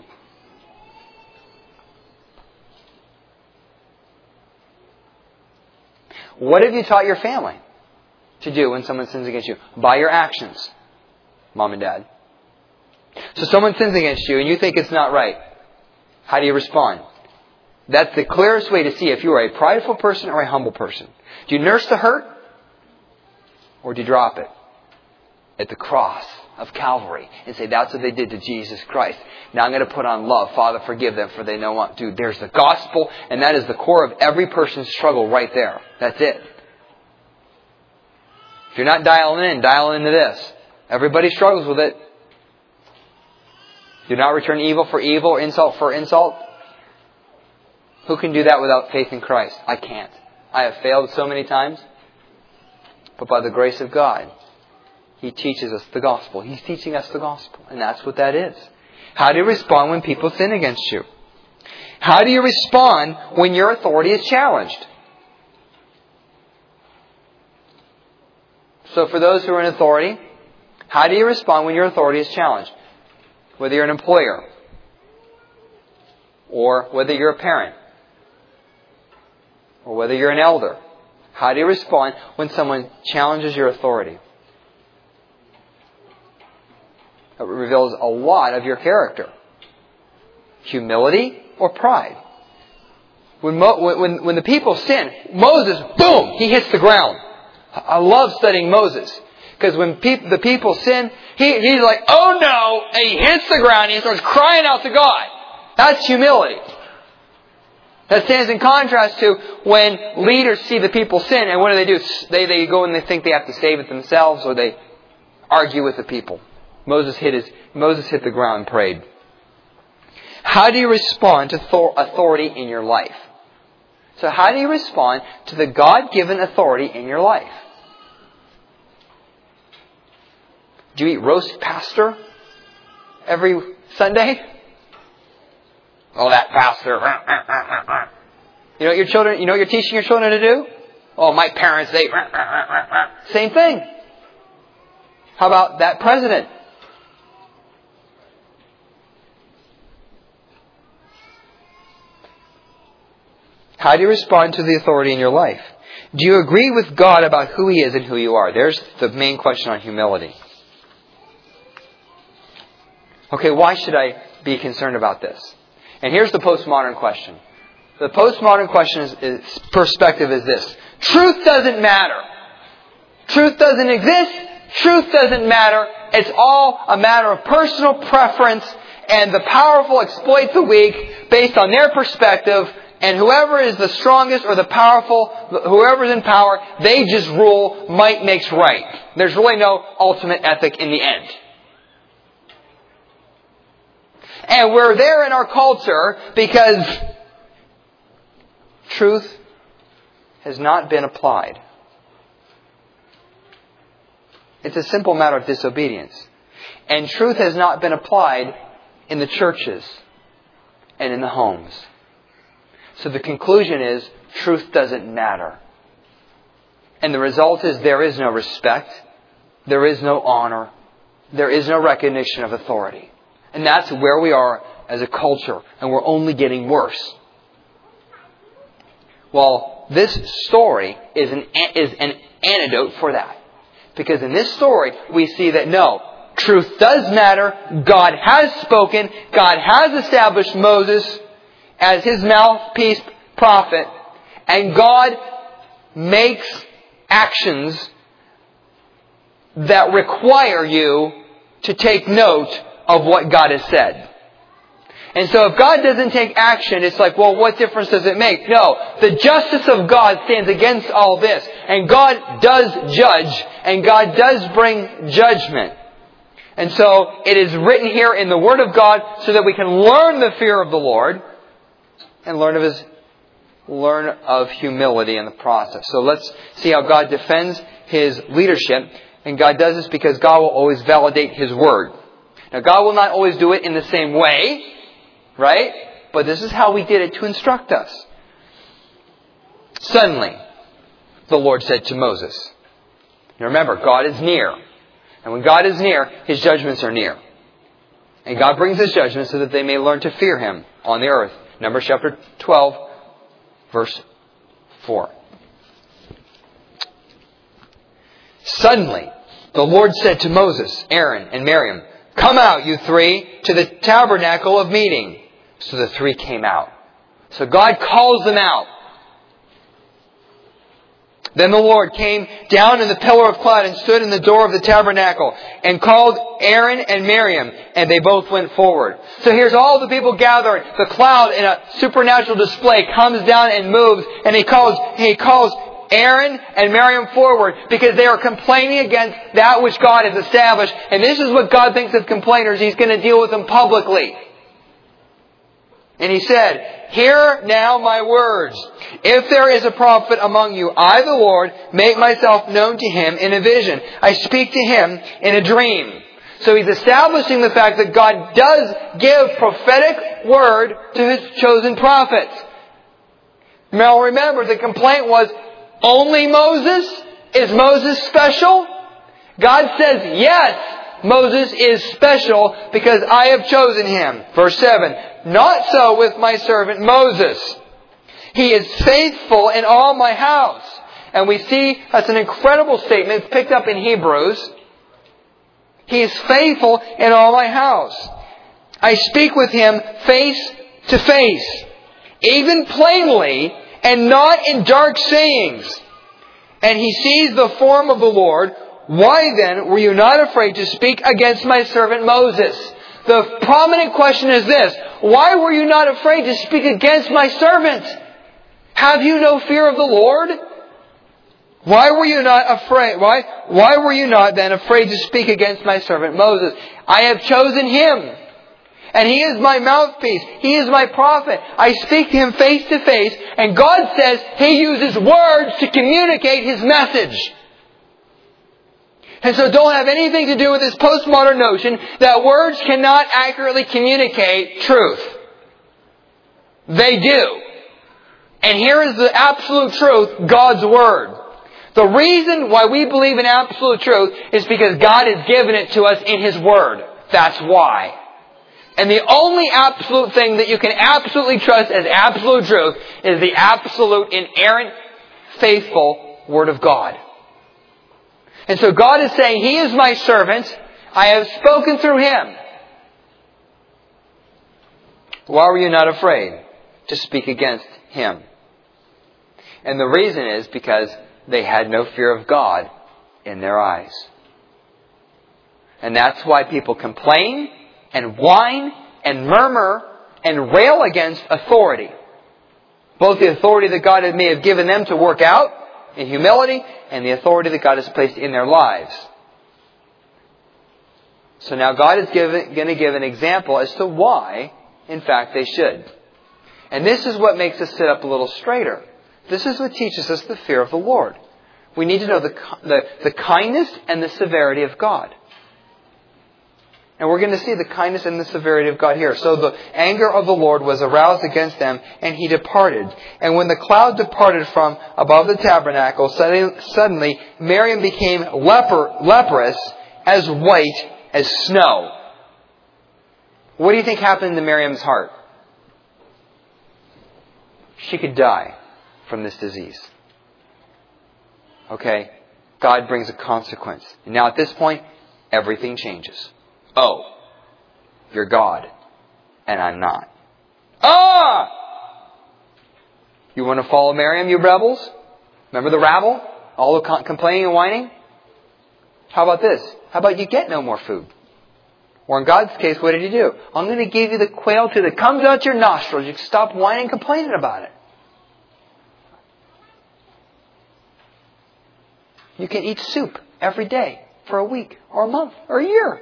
What have you taught your family to do when someone sins against you? By your actions, Mom and Dad. So someone sins against you and you think it's not right. How do you respond? That's the clearest way to see if you are a prideful person or a humble person. Do you nurse the hurt? Or do you drop it at the cross of Calvary and say, that's what they did to Jesus Christ. Now I'm going to put on love. Father, forgive them, for they know what to do. There's the gospel, and that is the core of every person's struggle right there. That's it. If you're not dialing in, dial into this. Everybody struggles with it. Do not return evil for evil or insult for insult. Who can do that without faith in Christ? I can't. I have failed so many times. But by the grace of God, He teaches us the gospel. He's teaching us the gospel. And that's what that is. How do you respond when people sin against you? How do you respond when your authority is challenged? So for those who are in authority, how do you respond when your authority is challenged? Whether you're an employer, or whether you're a parent, or whether you're an elder. How do you respond when someone challenges your authority? It reveals a lot of your character. Humility or pride. When the people sin, Moses, boom, he hits the ground. I love studying Moses. Because when the people sin, he's like, oh no, and he hits the ground and he starts crying out to God. That's humility. That stands in contrast to when leaders see the people sin, and what do? They go and they think they have to save it themselves, or they argue with the people. Moses hit the ground and prayed. How do you respond to authority in your life? So how do you respond to the God-given authority in your life? Do you eat roast pastor every Sunday? Oh, that pastor. You know what you're teaching your children to do? Oh, my parents, they... Same thing. How about that president? How do you respond to the authority in your life? Do you agree with God about who He is and who you are? There's the main question on humility. Okay, why should I be concerned about this? And here's the postmodern question. The postmodern perspective is this. Truth doesn't matter. Truth doesn't exist. Truth doesn't matter. It's all a matter of personal preference, and the powerful exploit the weak based on their perspective, and whoever is the strongest or the powerful, whoever's in power, they just rule. Might makes right. There's really no ultimate ethic in the end. And we're there in our culture because truth has not been applied. It's a simple matter of disobedience. And truth has not been applied in the churches and in the homes. So the conclusion is, truth doesn't matter. And the result is there is no respect, there is no honor, there is no recognition of authority. And that's where we are as a culture, and we're only getting worse. Well, this story is an antidote for that. Because in this story, we see that no, truth does matter. God has spoken. God has established Moses as His mouthpiece prophet. And God makes actions that require you to take note of what God has said. And so if God doesn't take action, it's like, well, what difference does it make? No, the justice of God stands against all this. And God does judge, and God does bring judgment. And so it is written here in the Word of God so that we can learn the fear of the Lord and learn of humility in the process. So let's see how God defends His leadership. And God does this because God will always validate His Word. Now, God will not always do it in the same way, right? But this is how He did it to instruct us. Suddenly, the Lord said to Moses. Now remember, God is near. And when God is near, His judgments are near. And God brings His judgments so that they may learn to fear Him on the earth. Numbers chapter 12, verse 4. Suddenly, the Lord said to Moses, Aaron, and Miriam, "Come out, you three, to the tabernacle of meeting." So the three came out. So God calls them out. Then the Lord came down in the pillar of cloud and stood in the door of the tabernacle and called Aaron and Miriam, and they both went forward. So here's all the people gathering. The cloud in a supernatural display comes down and moves, and He calls Aaron and Miriam forward because they are complaining against that which God has established. And this is what God thinks of complainers. He's going to deal with them publicly. And He said, "Hear now my words. If there is a prophet among you, I, the Lord, make myself known to him in a vision. I speak to him in a dream." So He's establishing the fact that God does give prophetic word to His chosen prophets. Now remember, the complaint was, only Moses? Is Moses special? God says, yes, Moses is special because I have chosen him. Verse 7, "Not so with my servant Moses. He is faithful in all my house." And we see that's an incredible statement. It's picked up in Hebrews. He is faithful in all my house. I speak with him face to face, even plainly, and not in dark sayings. And he sees the form of the Lord. Why then were you not afraid to speak against my servant Moses? The prominent question is this: why were you not afraid to speak against my servant? Have you no fear of the Lord? Why were you not afraid? Why were you not then afraid to speak against my servant Moses? I have chosen him, and he is my mouthpiece. He is my prophet. I speak to him face to face, and God says He uses words to communicate His message. And so don't have anything to do with this postmodern notion that words cannot accurately communicate truth. They do. And here is the absolute truth, God's Word. The reason why we believe in absolute truth is because God has given it to us in His Word. That's why. And the only absolute thing that you can absolutely trust as absolute truth is the absolute, inerrant, faithful Word of God. And so God is saying, He is my servant. I have spoken through Him. Why were you not afraid to speak against Him? And the reason is because they had no fear of God in their eyes. And that's why people complain and whine and murmur and rail against authority. Both the authority that God may have given them to work out in humility and the authority that God has placed in their lives. So now God is going to give an example as to why, in fact, they should. And this is what makes us sit up a little straighter. This is what teaches us the fear of the Lord. We need to know the kindness and the severity of God. And we're going to see the kindness and the severity of God here. So the anger of the Lord was aroused against them, and He departed. And when the cloud departed from above the tabernacle, suddenly Miriam became leprous, as white as snow. What do you think happened to Miriam's heart? She could die from this disease. Okay? God brings a consequence. And now at this point, everything changes. Oh, you're God, and I'm not. Ah! You want to follow Miriam, you rebels? Remember the rabble? All the complaining and whining? How about this? How about you get no more food? Or in God's case, what did He do? I'm going to give you the quail too that comes out your nostrils. You can stop whining and complaining about it. You can eat soup every day for a week or a month or a year.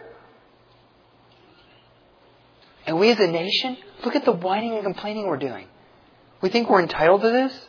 And we as a nation, look at the whining and complaining we're doing. We think we're entitled to this?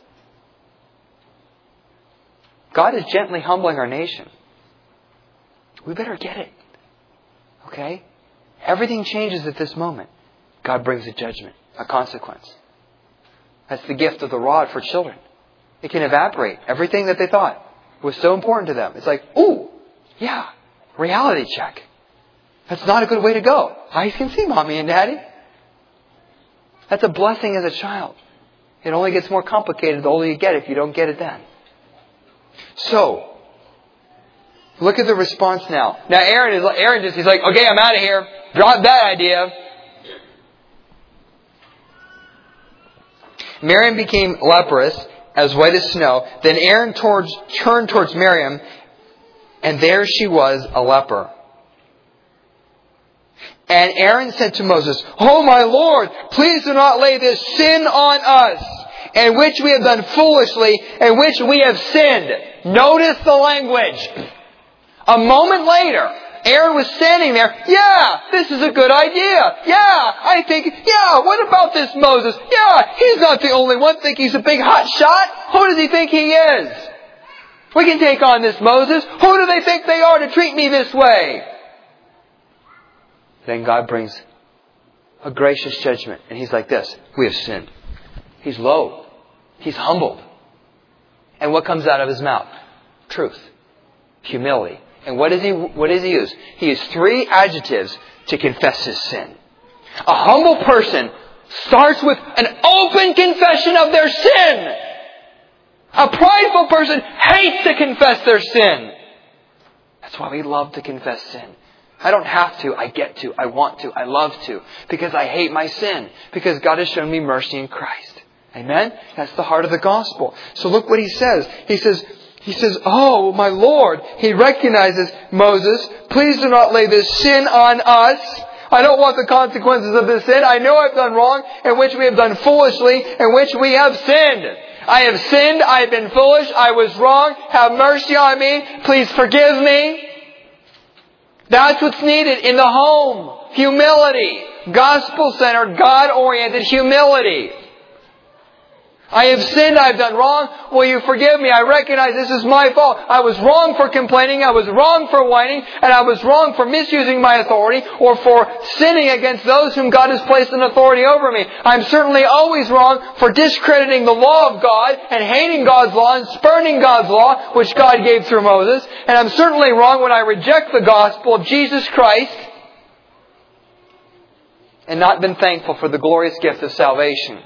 God is gently humbling our nation. We better get it. Okay? Everything changes at this moment. God brings a judgment, a consequence. That's the gift of the rod for children. It can evaporate everything that they thought was so important to them. It's like, ooh, yeah, reality check. That's not a good way to go. I can see Mommy and Daddy. That's a blessing as a child. It only gets more complicated the older you get if you don't get it then. So, look at the response now. Now he's like, okay, I'm out of here. Drop that idea. Miriam became leprous, as white as snow. Then Aaron turned towards Miriam, and there she was, a leper. And Aaron said to Moses, "Oh my Lord, please do not lay this sin on us, in which we have done foolishly, in which we have sinned." Notice the language. A moment later, Aaron was standing there. "Yeah, this is a good idea. What about this Moses? Yeah, he's not the only one think he's a big hot shot. Who does he think he is? We can take on this Moses. Who do they think they are to treat me this way?" Then God brings a gracious judgment. And He's like this: we have sinned. He's low. He's humbled. And what comes out of His mouth? Truth. Humility. And what does He use? He used 3 adjectives to confess his sin. A humble person starts with an open confession of their sin. A prideful person hates to confess their sin. That's why we love to confess sin. I don't have to. I get to. I want to. I love to. Because I hate my sin. Because God has shown me mercy in Christ. Amen? That's the heart of the gospel. So look what he says. He says, "Oh, my Lord." He recognizes Moses. "Please do not lay this sin on us. I don't want the consequences of this sin. I know I've done wrong, in which we have done foolishly, in which we have sinned. I have sinned. I have been foolish. I was wrong. Have mercy on me. Please forgive me." That's what's needed in the home. Humility. Gospel-centered, God-oriented humility. "I have sinned. I have done wrong. Will you forgive me? I recognize this is my fault. I was wrong for complaining. I was wrong for whining. And I was wrong for misusing my authority or for sinning against those whom God has placed in authority over me. I'm certainly always wrong for discrediting the law of God and hating God's law and spurning God's law, which God gave through Moses. And I'm certainly wrong when I reject the gospel of Jesus Christ and not been thankful for the glorious gift of salvation.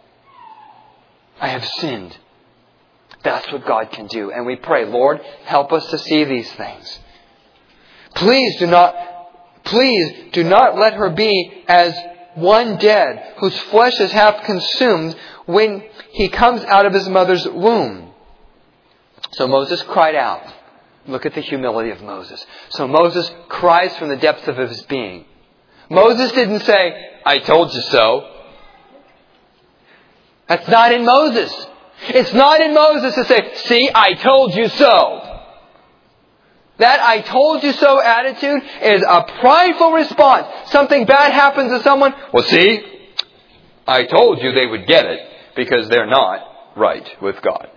I have sinned." That's what God can do. And we pray, "Lord, help us to see these things. Please do not let her be as one dead, whose flesh is half consumed when he comes out of his mother's womb." So Moses cried out. Look at the humility of Moses. So Moses cries from the depths of his being. Moses didn't say, "I told you so." That's not in Moses. It's not in Moses to say, "See, I told you so." That "I told you so" attitude is a prideful response. Something bad happens to someone. "Well, see, I told you they would get it because they're not right with God."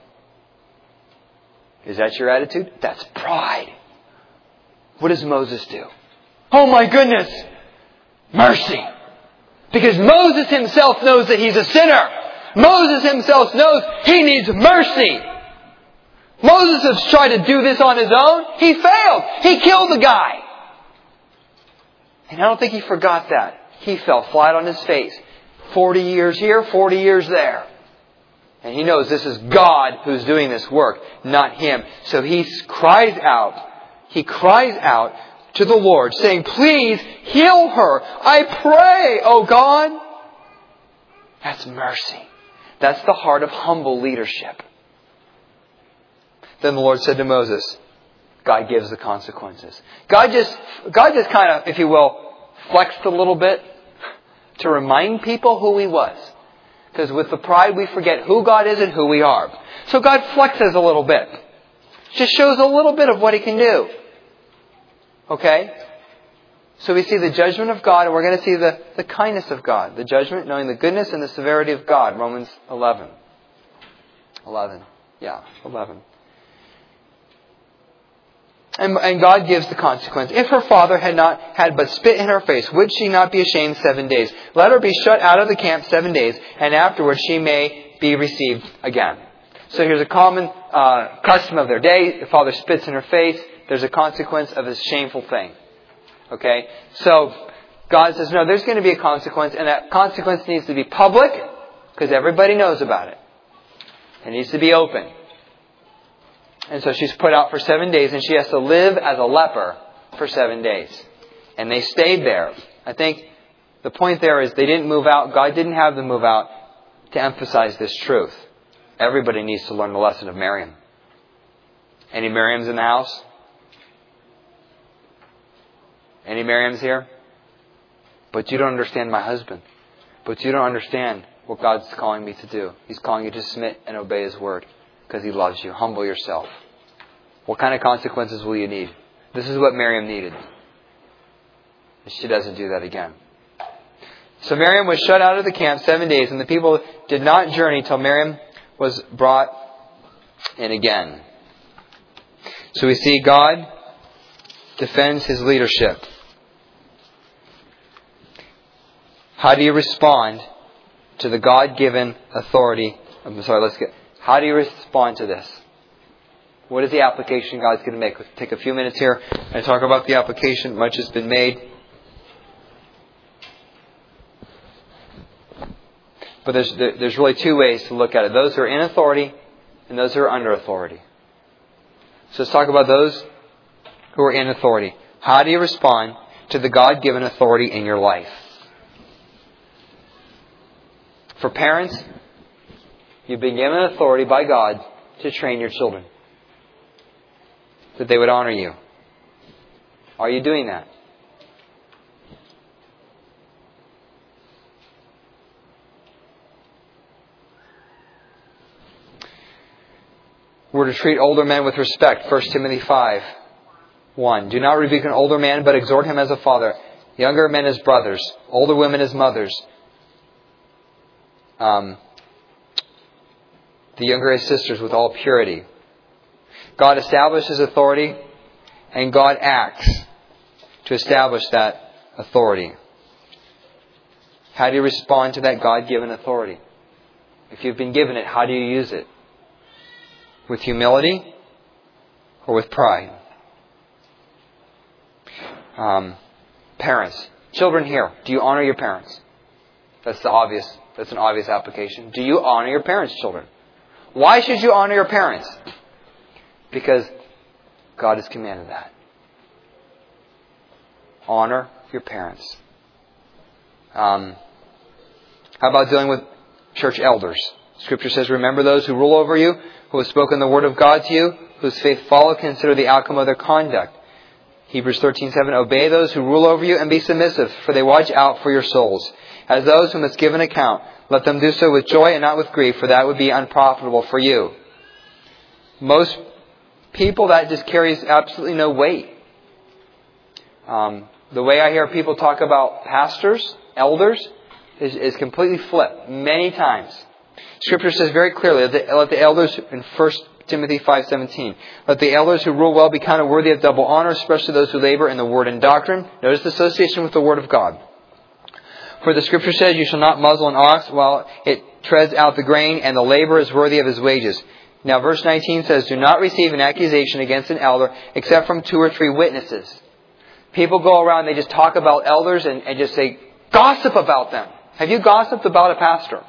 Is that your attitude? That's pride. What does Moses do? "Oh my goodness, mercy." Because Moses himself knows that he's a sinner. Moses himself knows he needs mercy. Moses has tried to do this on his own. He failed. He killed the guy. And I don't think he forgot that. He fell flat on his face. 40 years here, 40 years there. And he knows this is God who's doing this work, not him. So he cries out. He cries out to the Lord, saying, "Please heal her. I pray, O God." That's mercy. That's the heart of humble leadership. Then the Lord said to Moses, God gives the consequences. God just kind of, if you will, flexed a little bit to remind people who He was. Because with the pride we forget who God is and who we are. So God flexes a little bit. Just shows a little bit of what He can do. Okay? So we see the judgment of God, and we're going to see the kindness of God. The judgment, knowing the goodness and the severity of God. Romans 11. 11. And God gives the consequence. "If her father had not had but spit in her face, would she not be ashamed 7 days? Let her be shut out of the camp 7 days, and afterwards she may be received again." So here's a common custom of their day. The father spits in her face. There's a consequence of this shameful thing. Okay? So God says, no, there's going to be a consequence, and that consequence needs to be public, because everybody knows about it. It needs to be open. And so she's put out for 7 days, and she has to live as a leper for 7 days. And they stayed there. I think the point there is they didn't move out. God didn't have them move out to emphasize this truth. Everybody needs to learn the lesson of Miriam. Any Miriams in the house? Any Miriams here? But you don't understand my husband. But you don't understand what God's calling me to do. He's calling you to submit and obey His word because He loves you. Humble yourself. What kind of consequences will you need? This is what Miriam needed. She doesn't do that again. So Miriam was shut out of the camp 7 days, and the people did not journey till Miriam was brought in again. So we see God defends His leadership. How do you respond to the God-given authority? How do you respond to this? What is the application God's going to make? Let's take a few minutes here and talk about the application. Much has been made. But there's really two ways to look at it. Those who are in authority and those who are under authority. So let's talk about those who are in authority. How do you respond to the God-given authority in your life? For parents, you've been given authority by God to train your children, that they would honor you. Are you doing that? We're to treat older men with respect. 1 Timothy 5:1. Do not rebuke an older man, but exhort him as a father. Younger men as brothers. Older women as mothers. The younger as sisters with all purity. God establishes authority, and God acts to establish that authority. How do you respond to that God-given authority? If you've been given it, how do you use it? With humility or with pride? Parents. Children here, do you honor your parents? That's an obvious application. Do you honor your parents, children? Why should you honor your parents? Because God has commanded that. Honor your parents. How about dealing with church elders? Scripture says, remember those who rule over you, who have spoken the word of God to you, whose faith follow, consider the outcome of their conduct. Hebrews 13:7, obey those who rule over you and be submissive, for they watch out for your souls. As those who must give an account, let them do so with joy and not with grief, for that would be unprofitable for you. Most people, that just carries absolutely no weight. The way I hear people talk about pastors, elders, is completely flipped many times. Scripture says very clearly, let the elders, in 1 Timothy 5:17, let the elders who rule well be counted worthy of double honor, especially those who labor in the word and doctrine. Notice the association with the word of God. For the Scripture says, you shall not muzzle an ox while it treads out the grain, and the laborer is worthy of his wages. Now verse 19 says, do not receive an accusation against an elder except from 2 or 3 witnesses. People go around, they just talk about elders and just say, gossip about them. Have you gossiped about a pastor?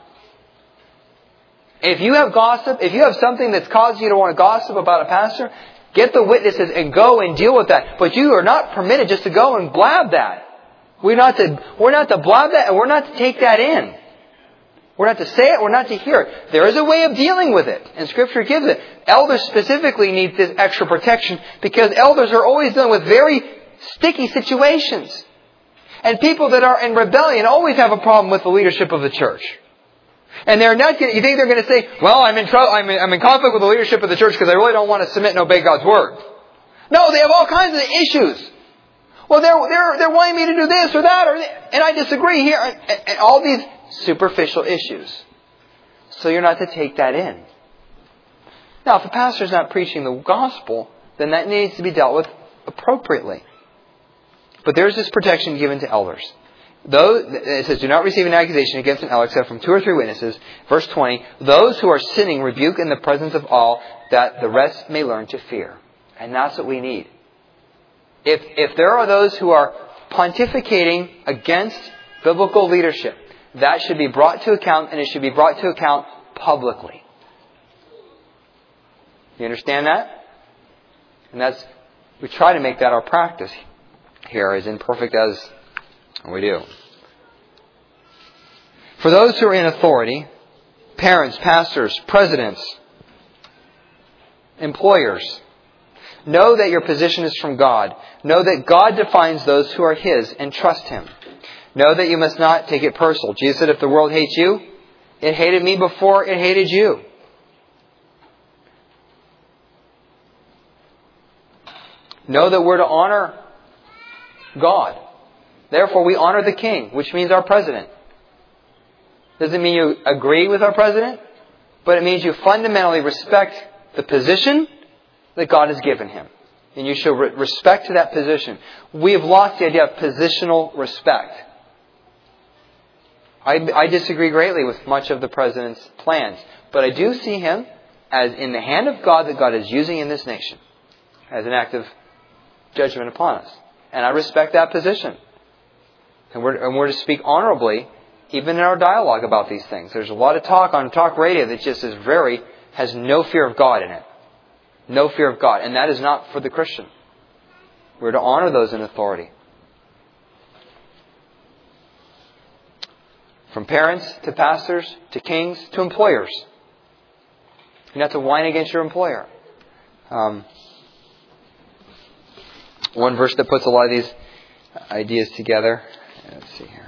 If you have gossip, if you have something that's caused you to want to gossip about a pastor, get the witnesses and go and deal with that. But you are not permitted just to go and blab that. We're not to blab that, and we're not to take that in. We're not to say it, we're not to hear it. There is a way of dealing with it, and Scripture gives it. Elders specifically need this extra protection because elders are always dealing with very sticky situations. And people that are in rebellion always have a problem with the leadership of the church. And they're not going to, you think they're going to say, well, I'm in trouble, I'm in conflict with the leadership of the church because I really don't want to submit and obey God's word. No, they have all kinds of issues. Well, they're wanting me to do this or that, and I disagree here, and all these superficial issues. So you're not to take that in. Now, if the pastor's not preaching the gospel, then that needs to be dealt with appropriately. But there's this protection given to elders. Though it says, do not receive an accusation against an elder except from 2 or 3 witnesses. Verse 20, those who are sinning rebuke in the presence of all, that the rest may learn to fear. And that's what we need. If there are those who are pontificating against biblical leadership, that should be brought to account, and it should be brought to account publicly. You understand that? And we try to make that our practice here, as imperfect as we do. For those who are in authority, parents, pastors, presidents, employers. Know that your position is from God. Know that God defines those who are His, and trust Him. Know that you must not take it personal. Jesus said, if the world hates you, it hated me before it hated you. Know that we're to honor God. Therefore, we honor the King, which means our President. Doesn't mean you agree with our President, but it means you fundamentally respect the position that God has given him. And you show respect to that position. We have lost the idea of positional respect. I disagree greatly with much of the President's plans, but I do see him as in the hand of God that God is using in this nation as an act of judgment upon us. And I respect that position. And we're to speak honorably, even in our dialogue about these things. There's a lot of talk on talk radio that just has no fear of God in it. No fear of God. And that is not for the Christian. We're to honor those in authority. From parents to pastors to kings to employers. You're not to whine against your employer. One verse that puts a lot of these ideas together. Let's see here.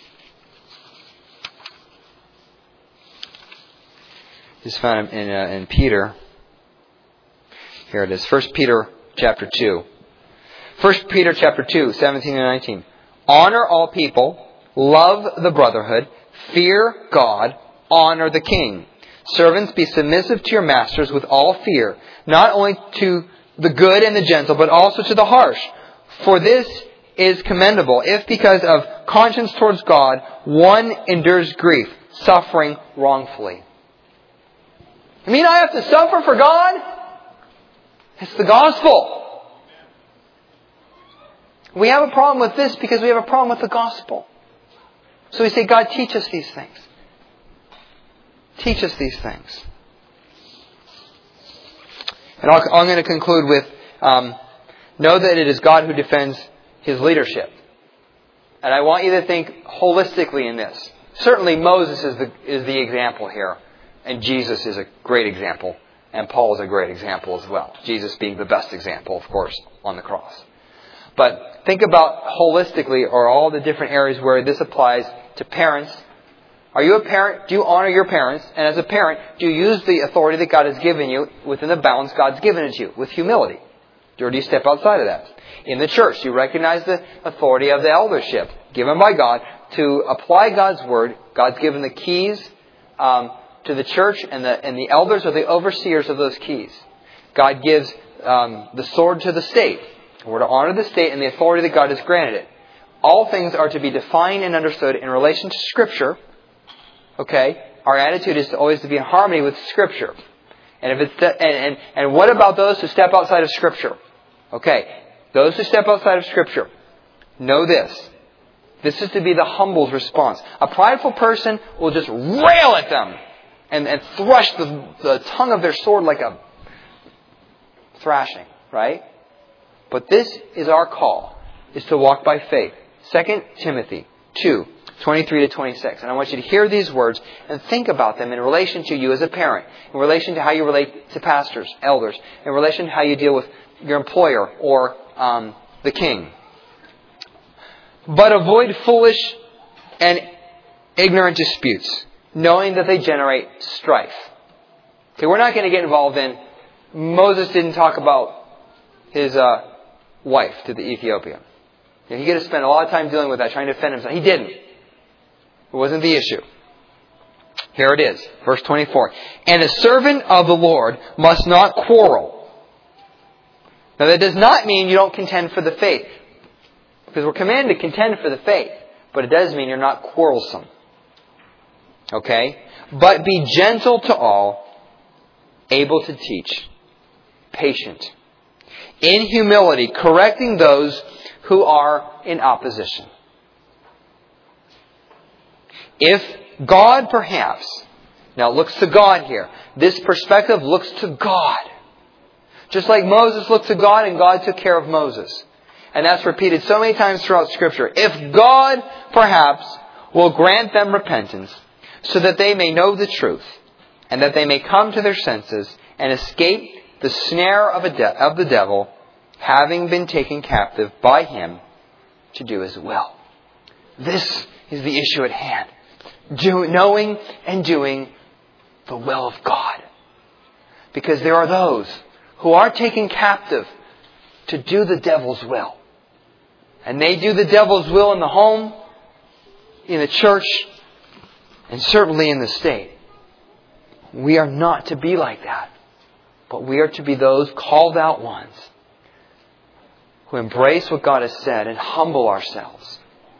This is found in Peter. Here it is. 1 Peter chapter 2. 1 Peter chapter 2, 17 and 19. Honor all people. Love the brotherhood. Fear God. Honor the king. Servants, be submissive to your masters with all fear, not only to the good and the gentle, but also to the harsh. For this is commendable, if because of conscience towards God, one endures grief, suffering wrongfully. You mean I have to suffer for God? It's the gospel. We have a problem with this because we have a problem with the gospel. So we say, God, teach us these things. Teach us these things. And I'm going to conclude with, know that it is God who defends His leadership. And I want you to think holistically in this. Certainly Moses is the example here. And Jesus is a great example. And Paul is a great example as well. Jesus being the best example, of course, on the cross. But think about holistically, or all the different areas where this applies to parents. Are you a parent? Do you honor your parents? And as a parent, do you use the authority that God has given you within the bounds God's given it to you with humility? Or do you step outside of that? In the church, you recognize the authority of the eldership given by God to apply God's word. God's given the keys to the church, and the elders are the overseers of those keys. God gives the sword to the state. We're to honor the state and the authority that God has granted it. All things are to be defined and understood in relation to Scripture. Okay? Our attitude is always to be in harmony with Scripture. And if it's and what about those who step outside of Scripture? Okay, those who step outside of Scripture, know this. This is to be the humble's response. A prideful person will just rail at them and thrush the tongue of their sword like a thrashing, right? But this is our call, is to walk by faith. 2 Timothy 2, 23 to 26. And I want you to hear these words and think about them in relation to you as a parent, in relation to how you relate to pastors, elders, in relation to how you deal with your employer or the king. But avoid foolish and ignorant disputes, knowing that they generate strife. Okay, we're not going to get involved in... Moses didn't talk about his wife to the Ethiopian. He could have spent a lot of time dealing with that, trying to defend himself. He didn't. It wasn't the issue. Here it is, verse 24. And a servant of the Lord must not quarrel. Now that does not mean you don't contend for the faith. Because we're commanded to contend for the faith. But it does mean you're not quarrelsome. Okay? But be gentle to all, able to teach, patient, in humility, correcting those who are in opposition. If God perhaps, now it looks to God here. This perspective looks to God. Just like Moses looked to God and God took care of Moses. And that's repeated so many times throughout Scripture. If God perhaps will grant them repentance, so that they may know the truth, and that they may come to their senses and escape the snare of the devil, having been taken captive by him to do his will. This is the issue at hand. Knowing and doing the will of God. Because there are those who are taken captive to do the devil's will. And they do the devil's will in the home, in the church, and certainly in the state. We are not to be like that. But we are to be those called out ones who embrace what God has said and humble ourselves,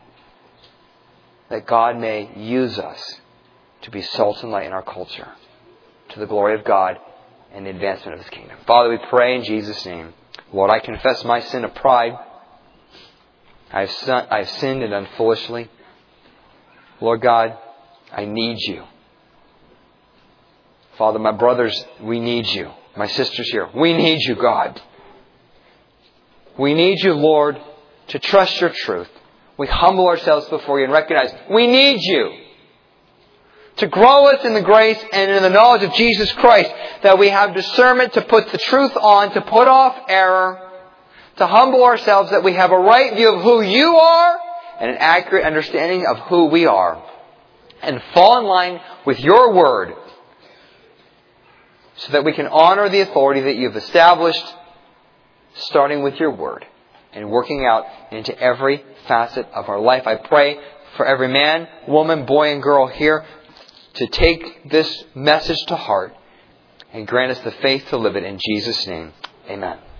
that God may use us to be salt and light in our culture, to the glory of God and the advancement of His kingdom. Father, we pray in Jesus' name. Lord, I confess my sin of pride. I have sinned and done foolishly. Lord God, I need You. Father, my brothers, we need You. My sisters here, we need You, God. We need You, Lord, to trust Your truth. We humble ourselves before You and recognize we need You to grow us in the grace and in the knowledge of Jesus Christ, that we have discernment to put the truth on, to put off error, to humble ourselves, that we have a right view of who You are and an accurate understanding of who we are, and fall in line with Your Word, so that we can honor the authority that You've established, starting with Your Word and working out into every facet of our life. I pray for every man, woman, boy, and girl here to take this message to heart and grant us the faith to live it in Jesus' name. Amen.